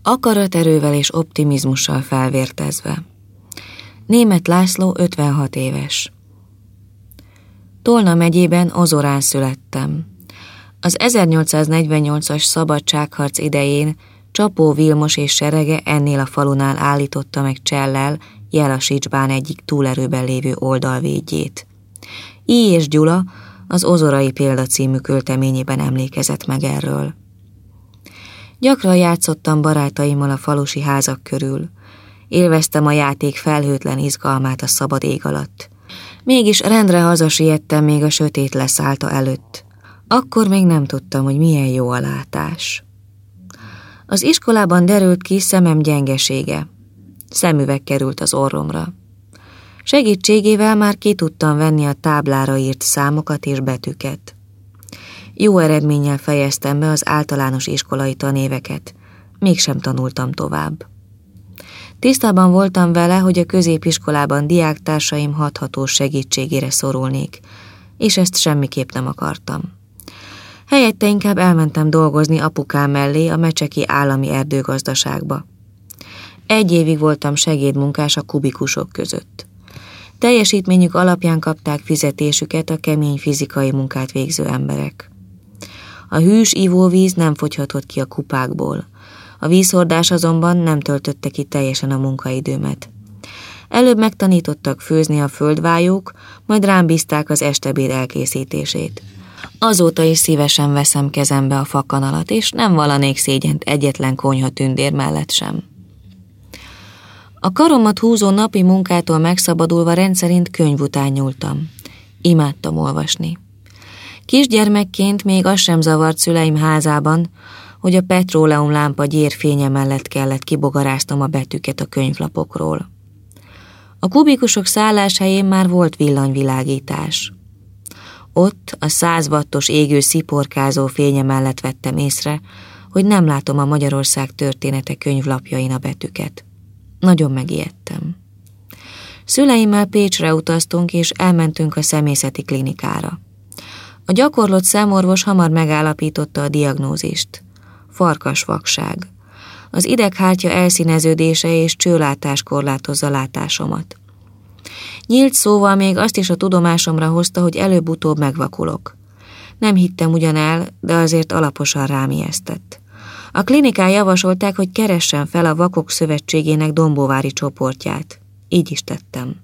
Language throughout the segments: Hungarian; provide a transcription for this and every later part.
Akaraterővel és optimizmussal felvértezve. Németh László 56 éves. Tolna megyében, Ozorán születtem. Az 1848-as szabadságharc idején Csapó Vilmos és serege ennél a falunál állította meg csellel Jelasicsbán egyik túlerőben lévő oldalvédjét. I. és Gyula az Ozorai Példa című költeményében emlékezett meg erről. Gyakran játszottam barátaimmal a falusi házak körül. Élveztem a játék felhőtlen izgalmát a szabad ég alatt. Mégis rendre hazasiettem még a sötét leszállta előtt. Akkor még nem tudtam, hogy milyen jó a látás. Az iskolában derült ki szemem gyengesége. Szemüveg került az orromra. Segítségével már ki tudtam venni a táblára írt számokat és betűket. Jó eredménnyel fejeztem be az általános iskolai tanéveket, mégsem tanultam tovább. Tisztában voltam vele, hogy a középiskolában diáktársaim hathatós segítségére szorulnék, és ezt semmiképp nem akartam. Helyette inkább elmentem dolgozni apukám mellé a Mecseki Állami Erdőgazdaságba. 1 évig voltam segédmunkás a kubikusok között. Teljesítményük alapján kapták fizetésüket a kemény fizikai munkát végző emberek. A hűs ivóvíz nem fogyhatott ki a kupákból. A vízhordás azonban nem töltötte ki teljesen a munkaidőmet. Előbb megtanítottak főzni a földvájók, majd rám bízták az estebéd elkészítését. Azóta is szívesen veszem kezembe a fakanalat, és nem vallanék szégyent egyetlen konyha tündér mellett sem. A karomat húzó napi munkától megszabadulva rendszerint könyv után nyúltam. Imádtam olvasni. Kisgyermekként még az sem zavart szüleim házában, hogy a petróleumlámpa gyérfénye mellett kellett kibogaráznom a betűket a könyvlapokról. A kubikusok szálláshelyén már volt villanyvilágítás. Ott a 100 wattos égő sziporkázó fénye mellett vettem észre, hogy nem látom a Magyarország története könyvlapjain a betűket. Nagyon megijedtem. Szüleimmel Pécsre utaztunk, és elmentünk a szemészeti klinikára. A gyakorlott szemorvos hamar megállapította a diagnózist. Farkasvakság. Az ideghártya elszíneződése és csőlátás korlátozza látásomat. Nyílt szóval még azt is a tudomásomra hozta, hogy előbb-utóbb megvakulok. Nem hittem ugyan el, de azért alaposan rám ijesztett. A klinikán javasolták, hogy keressen fel a Vakok Szövetségének dombóvári csoportját. Így is tettem.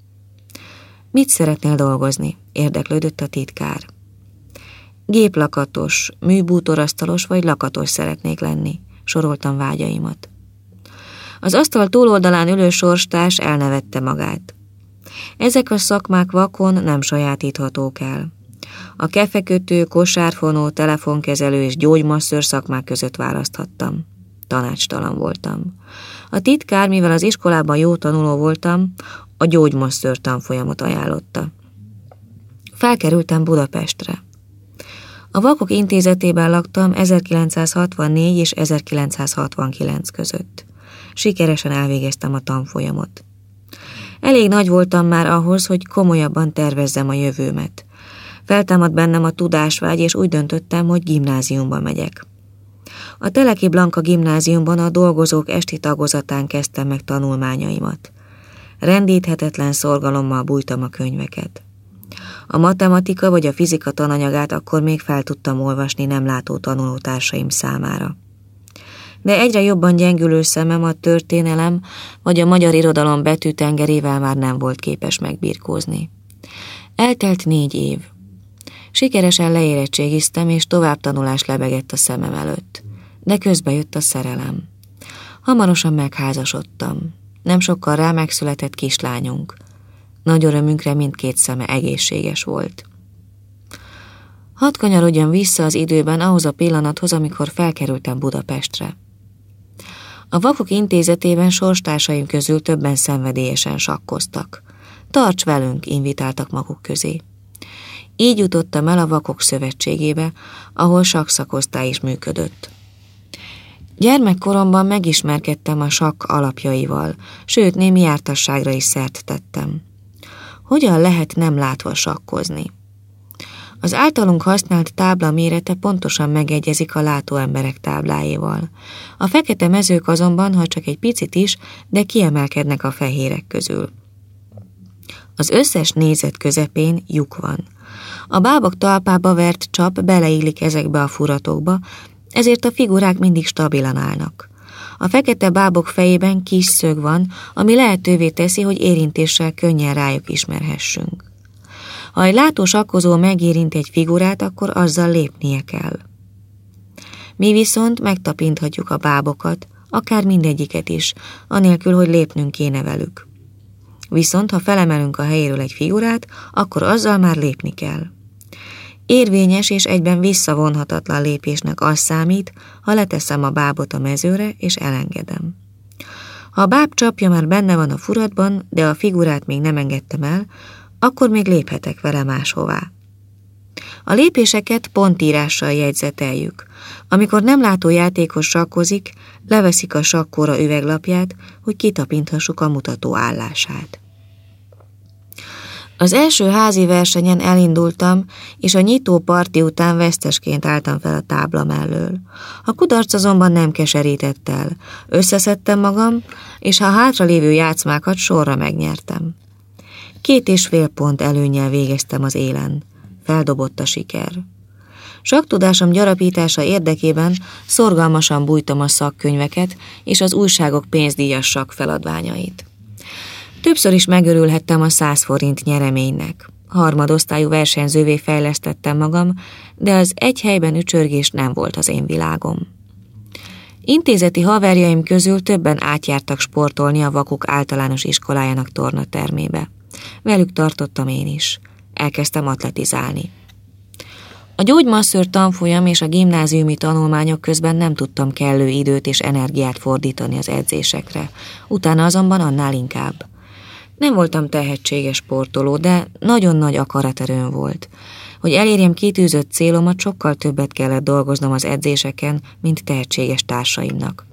Mit szeretnél dolgozni? Érdeklődött a titkár. Géplakatos, műbútorasztalos vagy lakatos szeretnék lenni, soroltam vágyaimat. Az asztal túloldalán ülő sorstárs elnevette magát. Ezek a szakmák vakon nem sajátíthatók el. A kefekötő, kosárfonó, telefonkezelő és gyógymasszőr szakmák között választhattam. Tanácstalan voltam. A titkár, mivel az iskolában jó tanuló voltam, a gyógymasszőr tanfolyamot ajánlotta. Felkerültem Budapestre. A Vakok Intézetében laktam 1964 és 1969 között. Sikeresen elvégeztem a tanfolyamot. Elég nagy voltam már ahhoz, hogy komolyabban tervezzem a jövőmet. Feltámadt bennem a tudásvágy, és úgy döntöttem, hogy gimnáziumba megyek. A Teleki Blanka gimnáziumban a dolgozók esti tagozatán kezdtem meg tanulmányaimat. Rendíthetetlen szorgalommal bújtam a könyveket. A matematika vagy a fizika tananyagát akkor még fel tudtam olvasni nem látó tanulótársaim számára. De egyre jobban gyengülő szemem a történelem vagy a magyar irodalom betűtengerével már nem volt képes megbirkózni. Eltelt 4 év. Sikeresen leérettségiztem, és továbbtanulás lebegett a szemem előtt. De közbe jött a szerelem. Hamarosan megházasodtam. Nem sokkal rá megszületett kislányunk. Nagy örömünkre mindkét szeme egészséges volt. Hadd kanyarodjam vissza az időben ahhoz a pillanathoz, amikor felkerültem Budapestre. A Vakok Intézetében sorstársaim közül többen szenvedélyesen sakkoztak. Tarts velünk, invitáltak maguk közé. Így jutottam el a Vakok Szövetségébe, ahol sakkszakosztály is működött. Gyermekkoromban megismerkedtem a sakk alapjaival, sőt, némi jártasságra is szert tettem. Hogyan lehet nem látva sakkozni? Az általunk használt tábla mérete pontosan megegyezik a látó emberek tábláival. A fekete mezők azonban, ha csak egy picit is, de kiemelkednek a fehérek közül. Az összes nézet közepén lyuk van. A bábok talpába vert csap beleillik ezekbe a furatokba, ezért a figurák mindig stabilan állnak. A fekete bábok fejében kis szög van, ami lehetővé teszi, hogy érintéssel könnyen rájuk ismerhessünk. Ha egy látósakkozó megérint egy figurát, akkor azzal lépnie kell. Mi viszont megtapinthatjuk a bábokat, akár mindegyiket is, anélkül, hogy lépnünk kéne velük. Viszont ha felemelünk a helyéről egy figurát, akkor azzal már lépni kell. Érvényes és egyben visszavonhatatlan lépésnek az számít, ha leteszem a bábot a mezőre és elengedem. Ha a báb csapja már benne van a furatban, de a figurát még nem engedtem el, akkor még léphetek vele máshová. A lépéseket pontírással jegyzeteljük. Amikor nem látó játékos sakkozik, leveszik a sakkóra üveglapját, hogy kitapinthassuk a mutató állását. Az első házi versenyen elindultam, és a nyitó parti után vesztesként álltam fel a tábla mellől. A kudarc azonban nem keserített el. Összeszedtem magam, és a hátralévő játszmákat sorra megnyertem. 2,5 pont előnnyel végeztem az élen. Feldobott a siker. Saktudásom gyarapítása érdekében szorgalmasan bújtam a szakkönyveket és az újságok pénzdíjas sakkfeladványait. Többször is megörülhettem a 100 forint nyereménynek. Harmadosztályú versenyzővé fejlesztettem magam, de az egy helyben ücsörgés nem volt az én világom. Intézeti haverjaim közül többen átjártak sportolni a Vakuk általános iskolájának tornatermébe. Velük tartottam én is. Elkezdtem atletizálni. A gyógymasször tanfolyam és a gimnáziumi tanulmányok közben nem tudtam kellő időt és energiát fordítani az edzésekre, utána azonban annál inkább. Nem voltam tehetséges sportoló, de nagyon nagy akaraterőm volt. Hogy elérjem kitűzött célomat, sokkal többet kellett dolgoznom az edzéseken, mint tehetséges társaimnak.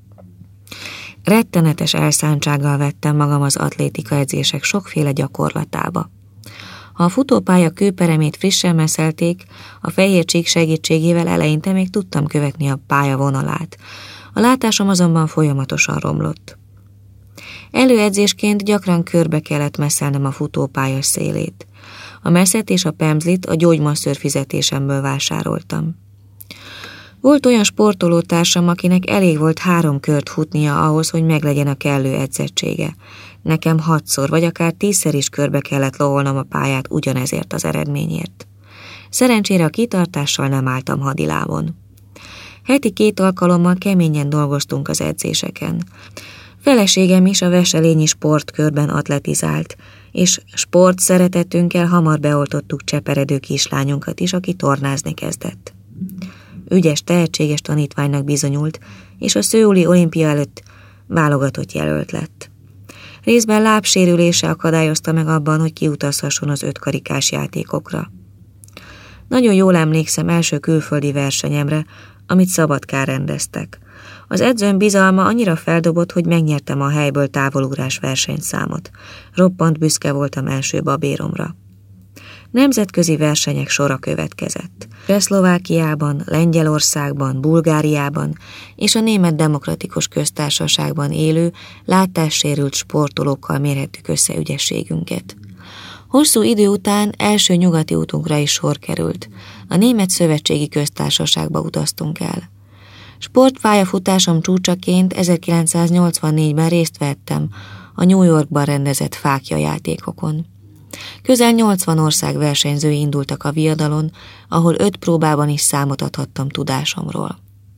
Rettenetes elszántsággal vettem magam az atlétika edzések sokféle gyakorlatába. Ha a futópálya kőperemét frissen meszelték, a fehér csík segítségével eleinte még tudtam követni a pálya vonalát. A látásom azonban folyamatosan romlott. Előedzésként gyakran körbe kellett messzelnem a futópálya szélét. A messzet és a pemzlit a gyógymasször fizetésemből vásároltam. Volt olyan sportolótársam, akinek elég volt 3 kört futnia ahhoz, hogy meglegyen a kellő edzettsége. Nekem 6-szor vagy akár 10-szer is körbe kellett loholnom a pályát ugyanezért az eredményért. Szerencsére a kitartással nem álltam hadilábon. Heti 2 alkalommal keményen dolgoztunk az edzéseken. Feleségem is a Veselényi sportkörben atletizált, és sport szeretetünkkel hamar beoltottuk cseperedő kislányunkat is, aki tornázni kezdett. Ügyes, tehetséges tanítványnak bizonyult, és a szöuli olimpia előtt válogatott jelölt lett. Részben lábsérülése akadályozta meg abban, hogy kiutazhasson az 5 karikás játékokra. Nagyon jól emlékszem első külföldi versenyemre, amit Szabadkán rendeztek. Az edzőm bizalma annyira feldobott, hogy megnyertem a helyből távolugrás versenyszámot. Roppant büszke voltam első babéromra. Nemzetközi versenyek sora következett. Csehszlovákiában, Lengyelországban, Bulgáriában és a Német Demokratikus Köztársaságban élő, látássérült sportolókkal mérhettük össze ügyességünket. Hosszú idő után első nyugati útunkra is sor került. A Német Szövetségi Köztársaságba utaztunk el. Sportpályafutásom csúcsaként 1984-ben részt vettem a New Yorkban rendezett fákja játékokon. Közel 80 ország versenyzői indultak a viadalon, ahol 5 próbában is számot adhattam tudásomról.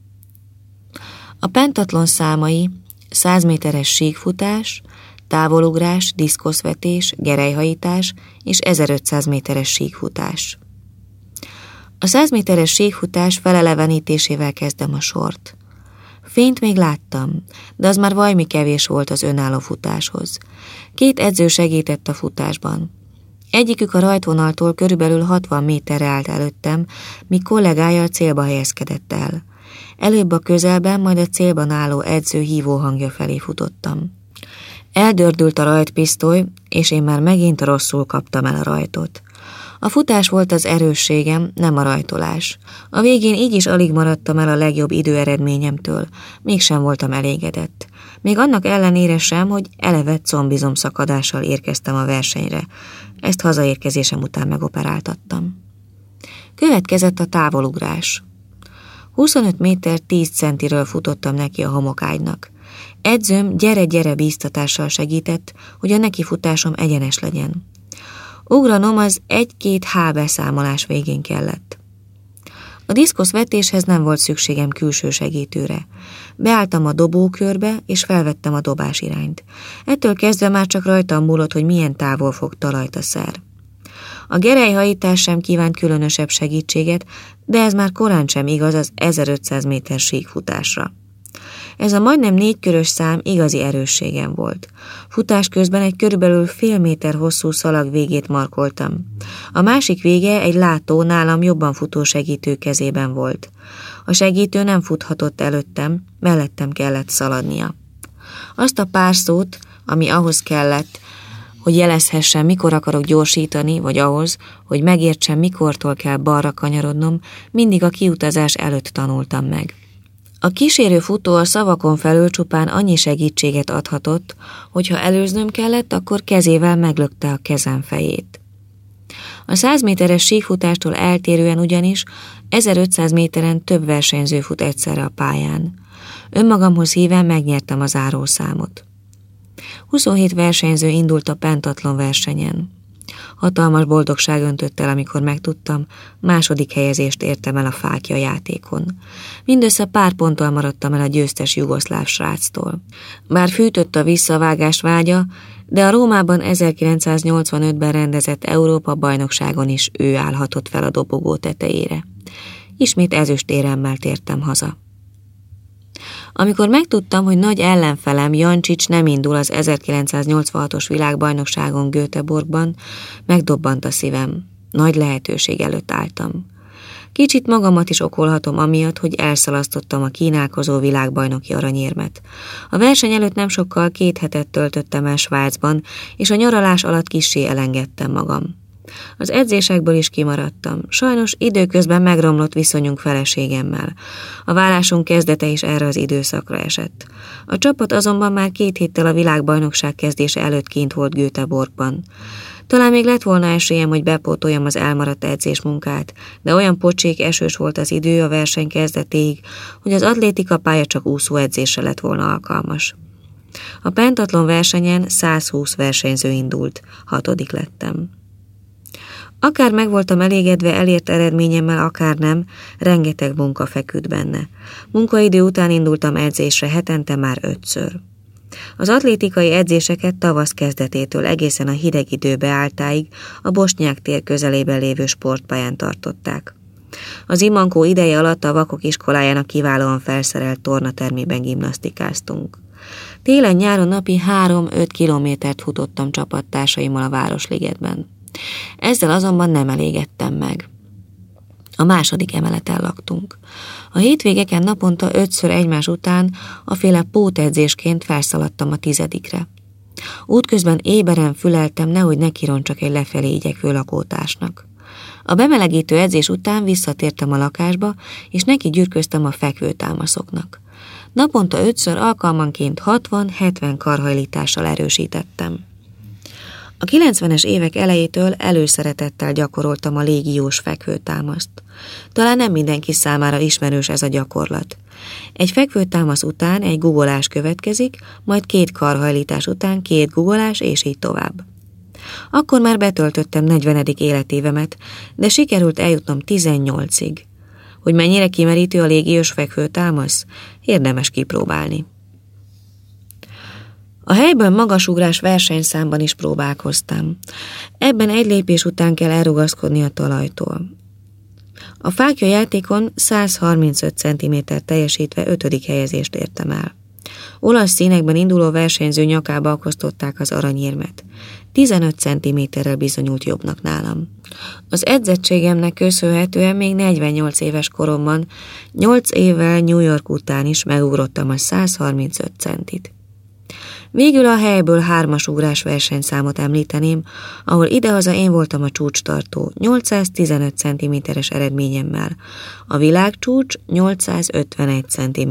A pentatlon számai 100 méteres síkfutás, távolugrás, diszkoszvetés, gerelyhajítás és 1500 méteres síkfutás. A 100 méteres síkfutás felelevenítésével kezdem a sort. Fényt még láttam, de az már vajmi kevés volt az önálló futáshoz. 2 edző segített a futásban. Egyikük a rajtvonaltól körülbelül 60 méterre állt előttem, míg kollégája a célba helyezkedett el. Előbb a közelben, majd a célban álló edző hívóhangja felé futottam. Eldördült a rajtpisztoly, és én már megint rosszul kaptam el a rajtot. A futás volt az erősségem, nem a rajtolás. A végén így is alig maradtam el a legjobb időeredményemtől, mégsem voltam elégedett. Még annak ellenére sem, hogy eleve combizomszakadással érkeztem a versenyre. Ezt hazaérkezésem után megoperáltattam. Következett a távolugrás. 25 méter 10 centiről futottam neki a homokágynak. Edzőm gyere-gyere bíztatással segített, hogy a nekifutásom egyenes legyen. Ugranom az 1-2 H beszámolás végén kellett. A diszkoszvetéshez nem volt szükségem külső segítőre. Beálltam a dobókörbe, és felvettem a dobás irányt. Ettől kezdve már csak rajtam múlott, hogy milyen távol fog talajt a szer. A gerelyhajítás sem kívánt különösebb segítséget, de ez már korán sem igaz az 1500 méter síkfutásra. Ez a majdnem 4 körös szám igazi erősségem volt. Futás közben egy körülbelül fél méter hosszú szalag végét markoltam. A másik vége egy látó, nálam jobban futó segítő kezében volt. A segítő nem futhatott előttem, mellettem kellett szaladnia. Azt a pár szót, ami ahhoz kellett, hogy jelezhessem, mikor akarok gyorsítani, vagy ahhoz, hogy megértsem, mikortól kell balra kanyarodnom, mindig a kiutazás előtt tanultam meg. A kísérő futó a szavakon felül csupán annyi segítséget adhatott, hogy ha előznöm kellett, akkor kezével meglökte a kezem fejét. A 100 méteres síkfutástól eltérően ugyanis 1500 méteren több versenyző fut egyszerre a pályán. Önmagamhoz híven megnyertem a zárószámot. 27 versenyző indult a pentatlon versenyen. Hatalmas boldogság öntött el, amikor megtudtam, második helyezést értem el a fákja játékon. Mindössze pár ponttal maradtam el a győztes jugoszláv sráctól. Bár fűtött a visszavágás vágya, de a Rómában 1985-ben rendezett Európa-bajnokságon is ő állhatott fel a dobogó tetejére. Ismét ezüstéremmel tértem haza. Amikor megtudtam, hogy nagy ellenfelem Jancsics nem indul az 1986-os világbajnokságon Göteborgban, megdobbant a szívem. Nagy lehetőség előtt álltam. Kicsit magamat is okolhatom amiatt, hogy elszalasztottam a kínálkozó világbajnoki aranyérmet. A verseny előtt nem sokkal 2 hetet töltöttem el Svájcban, és a nyaralás alatt kissé elengedtem magam. Az edzésekből is kimaradtam. Sajnos időközben megromlott viszonyunk feleségemmel. A válásunk kezdete is erre az időszakra esett. A csapat azonban már 2 héttel a világbajnokság kezdése előtt kint volt Göteborgban. Talán még lett volna esélyem, hogy bepótoljam az elmaradt edzésmunkát, de olyan pocsék esős volt az idő a verseny kezdetéig, hogy az atlétika pálya csak úszóedzésre lett volna alkalmas. A pentatlon versenyen 120 versenyző indult, 6. lettem. Akár meg voltam elégedve elért eredményemmel, akár nem, rengeteg munka feküdt benne. Munkaidő után indultam edzésre hetente már 5-ször. Az atlétikai edzéseket tavasz kezdetétől egészen a hideg idő beálltáig a Bosnyák tér közelében lévő sportpályán tartották. Az imankó ideje alatt a vakok iskolájának kiválóan felszerelt tornatermében gimnasztikáztunk. Télen-nyáron napi 3-5 kilométert futottam csapattársaimmal a Városligetben. Ezzel azonban nem elégedtem meg. A 2. emeleten laktunk. A hétvégeken naponta 5-ször egymás után aféle pótedzésként felszaladtam a 10. Útközben éberen füleltem, nehogy ne kironcsak egy lefelé igyekvő lakótársnak. A bemelegítő edzés után visszatértem a lakásba, és neki gyürköztem a fekvőtámaszoknak. Naponta 5-ször alkalmanként 60-70 karhajlítással erősítettem. A 90-es évek elejétől előszeretettel gyakoroltam a légiós fekvőtámaszt. Talán nem mindenki számára ismerős ez a gyakorlat. Egy fekvőtámasz után egy guggolás következik, majd 2 karhajlítás után 2 guggolás, és így tovább. Akkor már betöltöttem 40. életévemet, de sikerült eljutnom 18-ig. Hogy mennyire kimerítő a légiós fekvőtámasz, érdemes kipróbálni. A helyből magasugrás versenyszámban is próbálkoztam. Ebben egy lépés után kell elrugaszkodni a talajtól. A fákja játékon 135 cm teljesítve 5. helyezést értem el. Olasz színekben induló versenyző nyakába akasztották az aranyérmet. 15 cm-rel bizonyult jobbnak nálam. Az edzettségemnek köszönhetően még 48 éves koromban, 8 évvel New York után is megugrottam a 135 centit. Végül a helyből 3-as ugrás versenyszámot említeném, ahol idehaza én voltam a csúcstartó 815 cm-es eredményemmel, a világcsúcs 851 cm.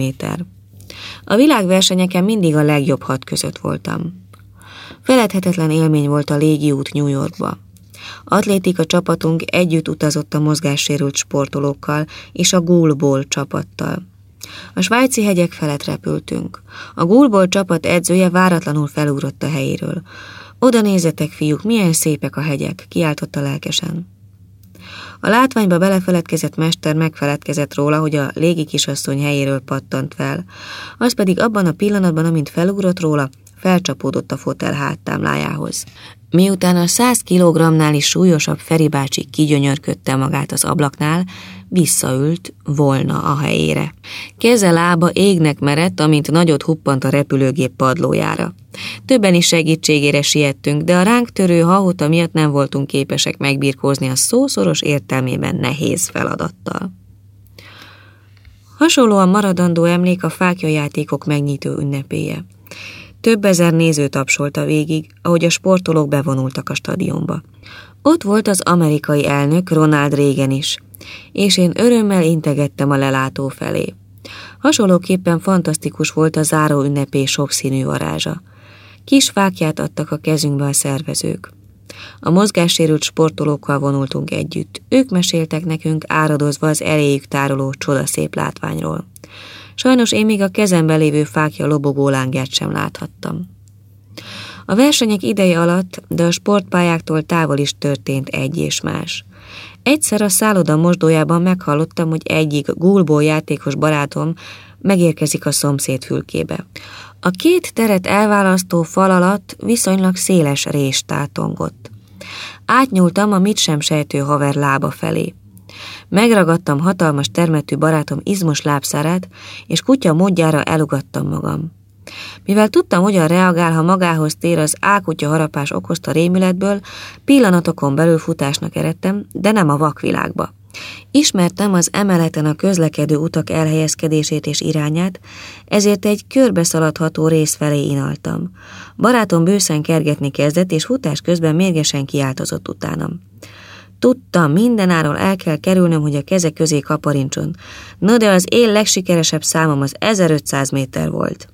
A világversenyeken mindig a legjobb 6 között voltam. Feledhetetlen élmény volt a légiút New Yorkba. Atlétika csapatunk együtt utazott a mozgássérült sportolókkal és a Goalball csapattal. A svájci hegyek felett repültünk. A Goalball csapat edzője váratlanul felugrott a helyéről. Oda nézzetek, fiúk, milyen szépek a hegyek, kiáltotta lelkesen. A látványba belefeledkezett mester megfeledkezett róla, hogy a légi kisasszony helyéről pattant fel. Az pedig abban a pillanatban, amint felugrott róla, felcsapódott a fotel háttámlájához. Miután a 100 kg-nál is súlyosabb Feri bácsi kigyönyörködte magát az ablaknál, visszaült volna a helyére. Keze lába égnek merett, amint nagyot huppant a repülőgép padlójára. Többen is segítségére siettünk, de a ránk törő hahota miatt nem voltunk képesek megbirkózni a szószoros értelmében nehéz feladattal. Hasonlóan maradandó emlék a fákjajátékok megnyitó ünnepéje. Több ezer néző tapsolta végig, ahogy a sportolók bevonultak a stadionba. Ott volt az amerikai elnök Ronald Reagan is, és én örömmel integettem a lelátó felé. Hasonlóképpen fantasztikus volt a záró ünnepé sokszínű varázsa. Kis fákját adtak a kezünkbe a szervezők. A mozgássérült sportolókkal vonultunk együtt. Ők meséltek nekünk áradozva az eléjük tároló csodaszép látványról. Sajnos én még a kezemben lévő fákja lobogó lángját sem láthattam. A versenyek ideje alatt, de a sportpályáktól távol is történt egy és más. Egyszer a szálloda mosdójában meghallottam, hogy egyik Goalball játékos barátom megérkezik a szomszéd fülkébe. A 2 teret elválasztó fal alatt viszonylag széles rés tátongott. Átnyúltam a mit sem sejtő haver lába felé. Megragadtam hatalmas termetű barátom izmos lábszárát, és kutya módjára elugattam magam. Mivel tudtam, hogyan reagál, ha magához tér, az ákutya harapás okozta rémületből, pillanatokon belül futásnak eredtem, de nem a vakvilágba. Ismertem az emeleten a közlekedő utak elhelyezkedését és irányát, ezért egy körbeszaladható rész felé inaltam. Barátom bőszen kergetni kezdett, és futás közben mérgesen kiáltozott utánam. Tudtam, mindenáron el kell kerülnöm, hogy a keze közé kaparincson. No, de az én legsikeresebb számom az 1500 méter volt.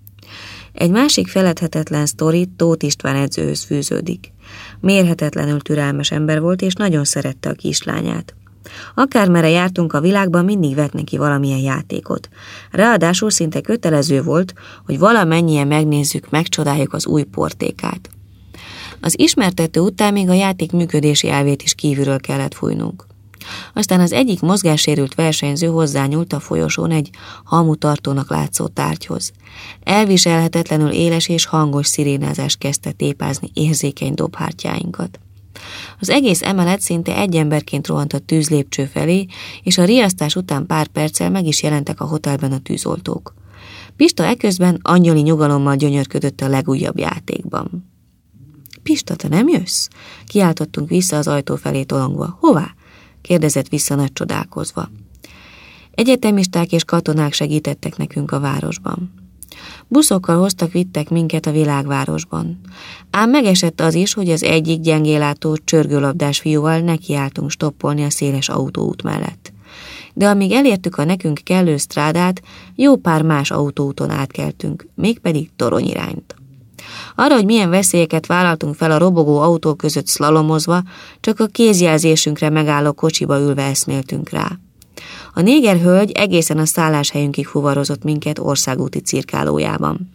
Egy másik feledhetetlen sztori Tóth István edzőhöz fűződik. Mérhetetlenül türelmes ember volt, és nagyon szerette a kislányát. Akármerre jártunk a világban, mindig vett neki valamilyen játékot. Ráadásul szinte kötelező volt, hogy valamennyien megnézzük, megcsodáljuk az új portékát. Az ismertető után még a játék működési elvét is kívülről kellett fújnunk. Aztán az egyik mozgássérült versenyző hozzányúlt a folyosón egy hamutartónak látszó tárgyhoz. Elviselhetetlenül éles és hangos szirénázást kezdte tépázni érzékeny dobhártyáinkat. Az egész emelet szinte egy emberként rohant a tűzlépcső felé, és a riasztás után pár perccel meg is jelentek a hotelben a tűzoltók. Pista eközben angyali nyugalommal gyönyörködött a legújabb játékban. Pista, te nem jössz? Kiáltottunk vissza az ajtó felé tolongva. Hová? Kérdezett vissza nagy csodálkozva. Egyetemisták és katonák segítettek nekünk a városban. Buszokkal hoztak-vittek minket a világvárosban. Ám megesett az is, hogy az egyik gyengélátó csörgőlabdás fiúval nekiálltunk stoppolni a széles autóút mellett. De amíg elértük a nekünk kellő strádát, jó pár más autóúton átkeltünk, mégpedig torony irányt. Arra, hogy milyen veszélyeket vállaltunk fel a robogó autók között szlalomozva, csak a kézjelzésünkre megálló kocsiba ülve eszméltünk rá. A néger hölgy egészen a szálláshelyünkig fuvarozott minket országúti cirkálójában.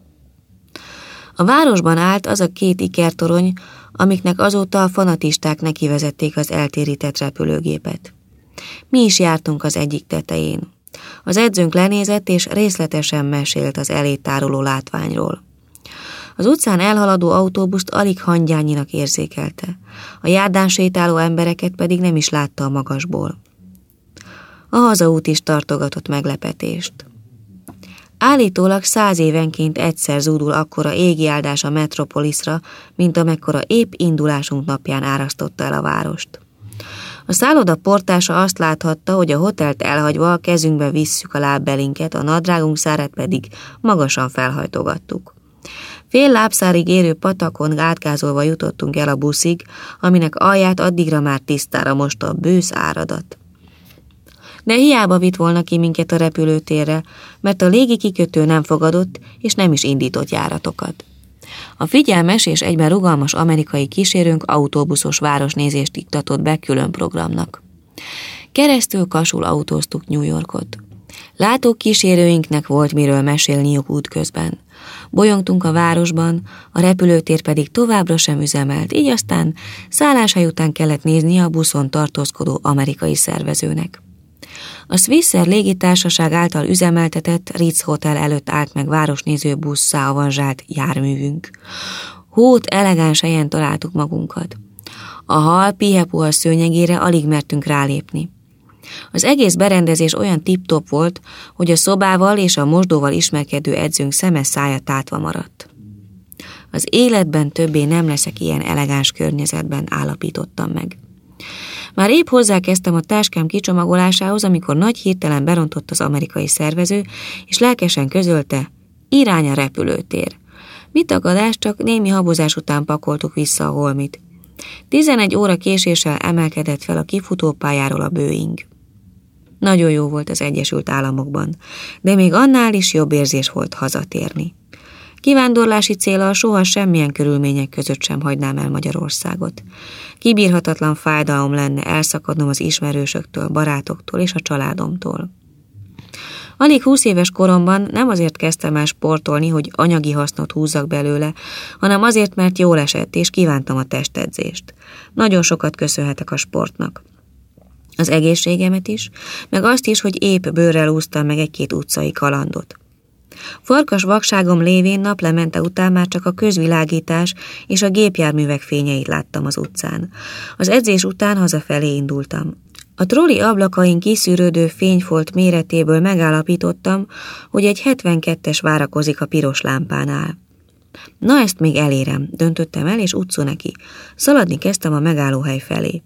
A városban állt az a 2 ikertorony, amiknek azóta a fanatisták nekivezették az eltérített repülőgépet. Mi is jártunk az egyik tetején. Az edzőnk lenézett és részletesen mesélt az elé táruló látványról. Az utcán elhaladó autóbuszt alig hangyányinak érzékelte, a járdán sétáló embereket pedig nem is látta a magasból. A hazaút is tartogatott meglepetést. Állítólag 100 évenként egyszer zúdul akkora égi áldás a metropoliszra, mint amekkora épp indulásunk napján árasztotta el a várost. A szálloda portása azt láthatta, hogy a hotelt elhagyva a kezünkbe visszük a lábbelinket, a nadrágunk szárát pedig magasan felhajtogattuk. Fél lábszárig érő patakon átgázolva jutottunk el a buszig, aminek alját addigra már tisztára mosta a bősz áradat. De hiába vitt volna ki minket a repülőtérre, mert a légi kikötő nem fogadott és nem is indított járatokat. A figyelmes és egyben rugalmas amerikai kísérőnk autóbuszos városnézést iktatott be külön programnak. Keresztül-kasul autóztuk New Yorkot. Látókísérőinknek volt miről mesélniük útközben. Bolyongtunk a városban, a repülőtér pedig továbbra sem üzemelt, így aztán szálláshely után kellett nézni a buszon tartózkodó amerikai szervezőnek. A Swissair légitársaság által üzemeltetett Ritz Hotel előtt állt meg városnéző busszá avanzsált járművünk. Hót elegáns helyen találtuk magunkat. A hal pihepuha szőnyegére alig mertünk rálépni. Az egész berendezés olyan tip-top volt, hogy a szobával és a mosdóval ismerkedő edzőnk szeme szája tátva maradt. Az életben többé nem leszek ilyen elegáns környezetben, állapítottam meg. Már épp hozzákezdtem a táskám kicsomagolásához, amikor nagy hirtelen berontott az amerikai szervező, és lelkesen közölte, irány a repülőtér. Mit tagadás, csak némi habozás után pakoltuk vissza a holmit. 11 óra késéssel emelkedett fel a kifutópályáról a Boeing. Nagyon jó volt az Egyesült Államokban, de még annál is jobb érzés volt hazatérni. Kivándorlási céllal soha semmilyen körülmények között sem hagynám el Magyarországot. Kibírhatatlan fájdalom lenne elszakadnom az ismerősöktől, barátoktól és a családomtól. Alig 20 éves koromban nem azért kezdtem el sportolni, hogy anyagi hasznot húzzak belőle, hanem azért, mert jól esett és kívántam a testedzést. Nagyon sokat köszönhetek a sportnak. Az egészségemet is, meg azt is, hogy épp bőrrel úsztam meg egy-két utcai kalandot. Farkas vakságom lévén naplemente után már csak a közvilágítás és a gépjárművek fényeit láttam az utcán. Az edzés után hazafelé indultam. A troli ablakain kiszűrődő fényfolt méretéből megállapítottam, hogy egy 72-es várakozik a piros lámpánál. Na ezt még elérem, döntöttem el, és utcú neki. Szaladni kezdtem a megállóhely felé.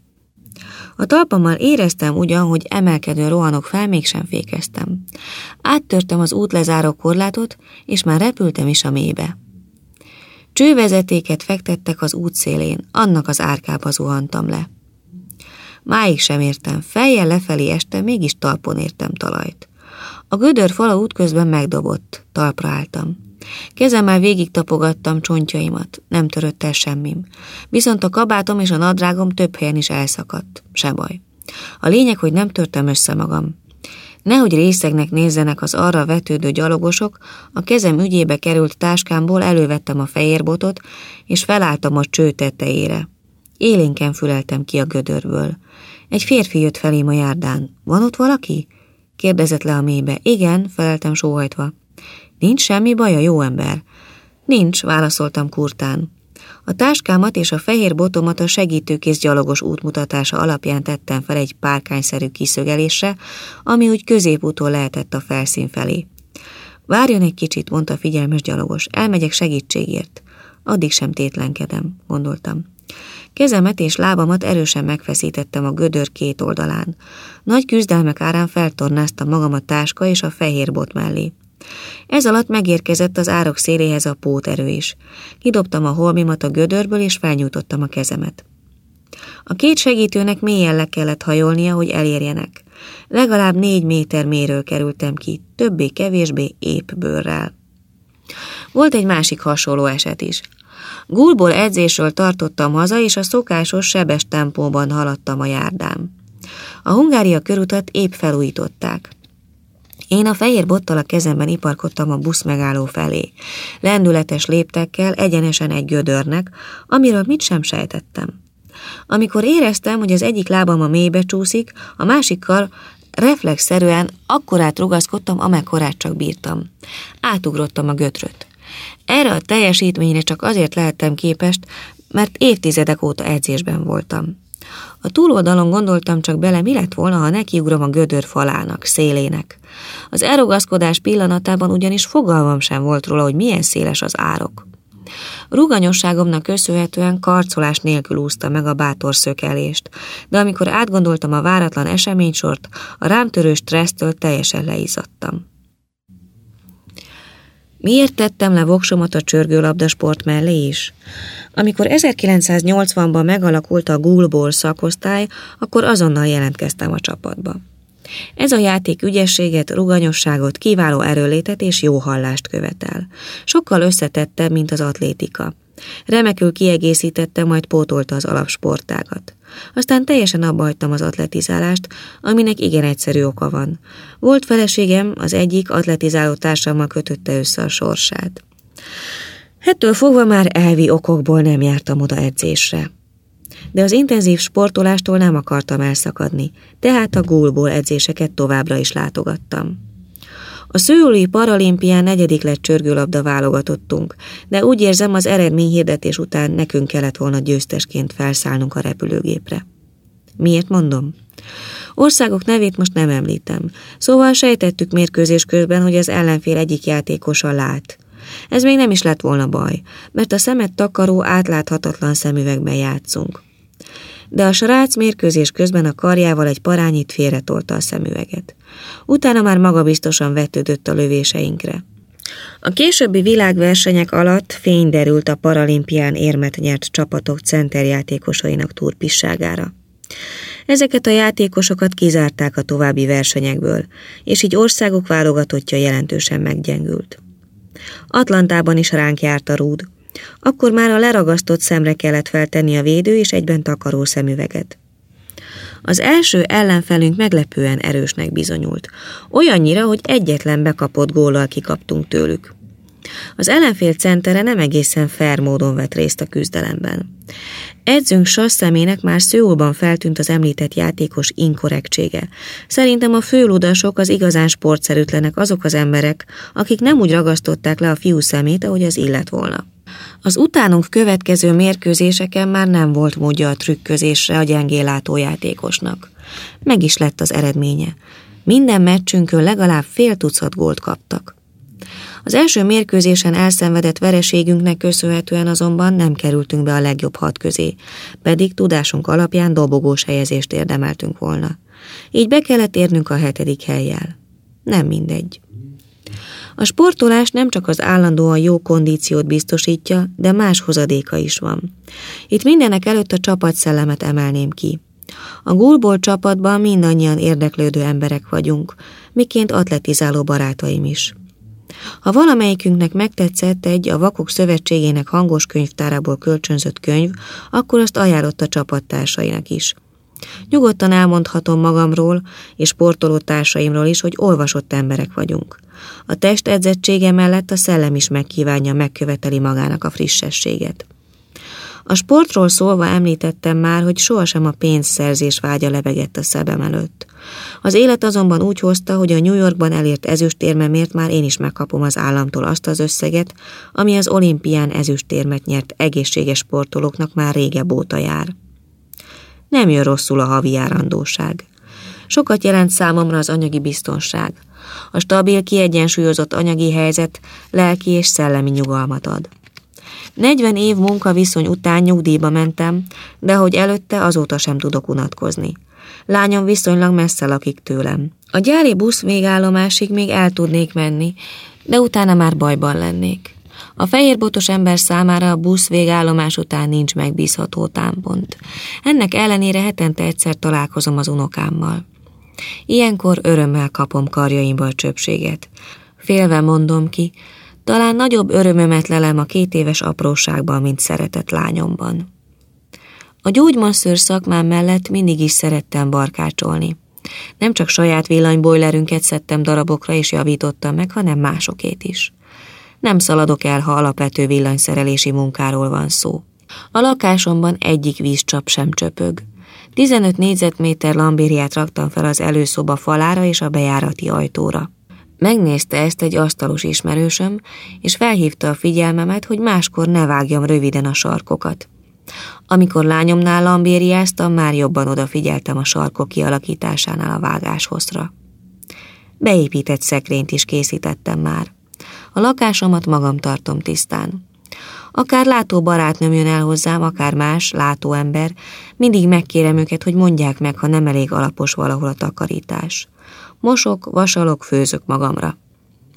A talpammal éreztem ugyan, hogy emelkedőn rohanok fel, mégsem fékeztem. Áttörtem az útlezáró korlátot, és már repültem is a mélybe. Csővezetéket fektettek az út szélén, annak az árkába zuhantam le. Máig sem értem, fejjel lefelé estem, mégis talpon értem talajt. A gödör fala útközben megdobott, talpra álltam. Kezemmel végig tapogattam csontjaimat, nem törött el semmim. Viszont a kabátom és a nadrágom több helyen is elszakadt, se baj. A lényeg, hogy nem törtem össze magam. Nehogy részegnek nézzenek az arra vetődő gyalogosok, a kezem ügyébe került táskámból elővettem a fehér botot, és felálltam a cső tetejére. Élénken füleltem ki a gödörből. Egy férfi jött felém a járdán. Van ott valaki? Kérdezett le a mélybe. Igen, feleltem sóhajtva. Nincs semmi baja, jó ember? Nincs, válaszoltam kurtán. A táskámat és a fehér botomat a segítőkész gyalogos útmutatása alapján tettem fel egy párkányszerű kiszögelésre, ami úgy középúton lehetett a felszín felé. Várjon egy kicsit, mondta a figyelmes gyalogos, elmegyek segítségért. Addig sem tétlenkedem, gondoltam. Kezemet és lábamat erősen megfeszítettem a gödör két oldalán. Nagy küzdelmek árán feltornáztam magam a táska és a fehér bot mellé. Ez alatt megérkezett az árok széléhez a póterő is. Kidobtam a holmimat a gödörből, és felnyújtottam a kezemet. A két segítőnek mélyen le kellett hajolnia, hogy elérjenek. Legalább 4 méter mélyről kerültem ki, többé-kevésbé épp bőrrel. Volt egy másik hasonló eset is. Gulból edzésről tartottam haza, és a szokásos sebes tempóban haladtam a járdán. A Hungária körutat épp felújították. Én a fehér bottal a kezemben iparkodtam a busz megálló felé. Lendületes léptekkel egyenesen egy gödörnek, amiről mit sem sejtettem. Amikor éreztem, hogy az egyik lábam a mélybe csúszik, a másikkal reflexzerűen akkorát rugaszkodtam, amekkorát csak bírtam. Átugrottam a gödröt. Erre a teljesítményre csak azért lehettem képest, mert évtizedek óta edzésben voltam. A túloldalon gondoltam csak bele, mi lett volna, ha nekiugrom a gödör falának, szélének. Az elrugaszkodás pillanatában ugyanis fogalmam sem volt róla, hogy milyen széles az árok. Ruganyosságomnak köszönhetően karcolás nélkül úsztam meg a bátor szökelést, de amikor átgondoltam a váratlan eseménysort, a rám törő stressztől teljesen leizzadtam. Miért tettem le voksomat a csörgőlabdasport mellé is? Amikor 1980-ban megalakult a Ghoulball szakosztály, akkor azonnal jelentkeztem a csapatba. Ez a játék ügyességet, ruganyosságot, kiváló erőlétet és jó hallást követel. Sokkal összetettebb, mint az atlétika. Remekül kiegészítette, majd pótolta az alapsportágat. Aztán teljesen abbahagytam az atletizálást, aminek igen egyszerű oka van. Volt feleségem, az egyik atletizáló társammal kötötte össze a sorsát. Ettől fogva már elvi okokból nem jártam oda edzésre. De az intenzív sportolástól nem akartam elszakadni, tehát a Ghoulball edzéseket továbbra is látogattam. A szőuli paralimpián 4. lett csörgőlabda válogatottunk, de úgy érzem, az eredményhirdetés után nekünk kellett volna győztesként felszállnunk a repülőgépre. Miért mondom? Országok nevét most nem említem, szóval sejtettük mérkőzés közben, hogy az ellenfél egyik játékosa lát. Ez még nem is lett volna baj, mert a szemet takaró, átláthatatlan szemüvegben játszunk. De a srác mérkőzés közben a karjával egy parányit félretolta a szemüveget. Utána már magabiztosan vetődött a lövéseinkre. A későbbi világversenyek alatt fény derült a paralimpián érmet nyert csapatok centerjátékosainak turpisságára. Ezeket a játékosokat kizárták a további versenyekből, és így országok válogatottja jelentősen meggyengült. Atlantában is ránk járt a rúd. Akkor már a leragasztott szemre kellett feltenni a védő és egyben takaró szemüveget. Az első ellenfelünk meglepően erősnek bizonyult, olyannyira, hogy egyetlen bekapott góllal kikaptunk tőlük. Az ellenfél centere nem egészen fair módon vett részt a küzdelemben. Edzőnk sasszemének már Szőulban feltűnt az említett játékos inkorrektsége. Szerintem a főludasok, az igazán sportszerűtlenek azok az emberek, akik nem úgy ragasztották le a fiú szemét, ahogy az illett volna. Az utánunk következő mérkőzéseken már nem volt módja a trükközésre a gyengélátó játékosnak. Meg is lett az eredménye. Minden meccsünkön legalább fél tucat gólt kaptak. Az első mérkőzésen elszenvedett vereségünknek köszönhetően azonban nem kerültünk be a legjobb 6 közé, pedig tudásunk alapján dobogós helyezést érdemeltünk volna. Így be kellett érnünk a 7. hellyel. Nem mindegy. A sportolás nem csak az állandóan jó kondíciót biztosítja, de más hozadéka is van. Itt mindenek előtt a csapatszellemet emelném ki. A Ghoulball csapatban mindannyian érdeklődő emberek vagyunk, miként atletizáló barátaim is. Ha valamelyikünknek megtetszett egy a Vakok Szövetségének hangos könyvtárából kölcsönzött könyv, akkor azt ajánlott a csapattársainak is. Nyugodtan elmondhatom magamról és sportoló társaimról is, hogy olvasott emberek vagyunk. A test edzettsége mellett a szellem is megkívánja, megköveteli magának a frissességet. A sportról szólva említettem már, hogy sohasem a pénzszerzés vágya lebegett a szemem előtt. Az élet azonban úgy hozta, hogy a New Yorkban elért ezüstérmemért már én is megkapom az államtól azt az összeget, ami az olimpián ezüstérmet nyert egészséges sportolóknak már régebb óta jár. Nem jön rosszul a havi járandóság. Sokat jelent számomra az anyagi biztonság. A stabil, kiegyensúlyozott anyagi helyzet lelki és szellemi nyugalmat ad. 40 év munkaviszony után nyugdíjba mentem, de hogy előtte azóta sem tudok unatkozni. Lányom viszonylag messze lakik tőlem. A gyári busz végállomásig még el tudnék menni, de utána már bajban lennék. A fehérbotos ember számára a busz végállomás után nincs megbízható támpont. Ennek ellenére hetente egyszer találkozom az unokámmal. Ilyenkor örömmel kapom karjaimba a csöpséget. Félve mondom ki, talán nagyobb örömömet lelem a 2 éves apróságban, mint szeretett lányomban. A gyógymasszőr szakmám mellett mindig is szerettem barkácsolni. Nem csak saját villanybojlerünket szedtem darabokra és javítottam meg, hanem másokét is. Nem szaladok el, ha alapvető villanyszerelési munkáról van szó. A lakásomban egyik vízcsap sem csöpög. 15 négyzetméter lambériát raktam fel az előszoba falára és a bejárati ajtóra. Megnézte ezt egy asztalos ismerősöm, és felhívta a figyelmemet, hogy máskor ne vágjam röviden a sarkokat. Amikor lányomnál lambériáztam, már jobban odafigyeltem a sarkok kialakításánál a vágáshozra. Beépített szekrényt is készítettem már. A lakásomat magam tartom tisztán. Akár látó barátnőm jön el hozzám, akár más látóember, mindig megkérem őket, hogy mondják meg, ha nem elég alapos valahol a takarítás. Mosok, vasalok, főzök magamra.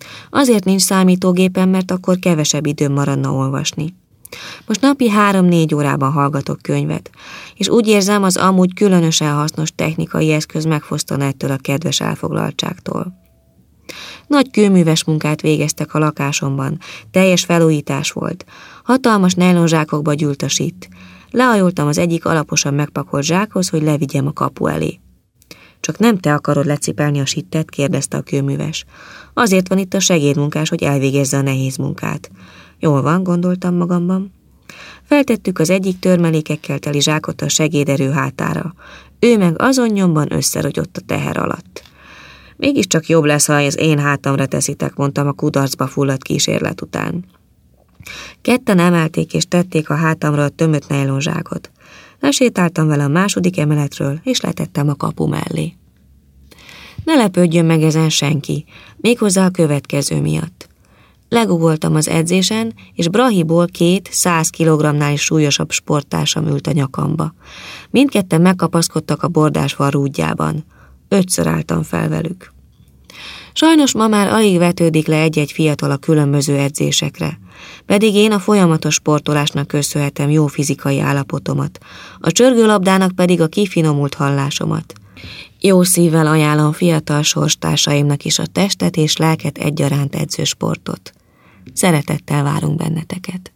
Azért nincs számítógépem, mert akkor kevesebb időm maradna olvasni. Most napi 3-4 órában hallgatok könyvet, és úgy érzem, az amúgy különösen hasznos technikai eszköz megfosztana ettől a kedves elfoglaltságtól. Nagy kőműves munkát végeztek a lakásomban, teljes felújítás volt. Hatalmas nejlonzsákokba gyűlt a sitt. Lehajoltam az egyik alaposan megpakolt zsákhoz, hogy levigyem a kapu elé. Csak nem te akarod lecipelni a sittet? Kérdezte a kőműves. Azért van itt a segédmunkás, hogy elvégezze a nehéz munkát. Jól van, gondoltam magamban. Feltettük az egyik törmelékekkel teli zsákot a segéderő hátára. Ő meg azon nyomban összerogyott a teher alatt. Mégiscsak jobb lesz, ha az én hátamra teszitek, mondtam a kudarcba fulladt kísérlet után. Ketten emelték és tették a hátamra a tömött nejlonzsákot. Lesétáltam vele a második emeletről, és letettem a kapu mellé. Ne lepődjön meg ezen senki, méghozzá a következő miatt. Legugoltam az edzésen, és Brahiból 2 100 kg-nál is súlyosabb sporttársam ült a nyakamba. Mindketten megkapaszkodtak a bordásfal rúdjában. 5-ször álltam fel velük. Sajnos ma már alig vetődik le egy-egy fiatal a különböző edzésekre, pedig én a folyamatos sportolásnak köszönhetem jó fizikai állapotomat, a csörgőlabdának pedig a kifinomult hallásomat. Jó szívvel ajánlom fiatal sorstársaimnak is a testet és lelket egyaránt edző sportot. Szeretettel várunk benneteket.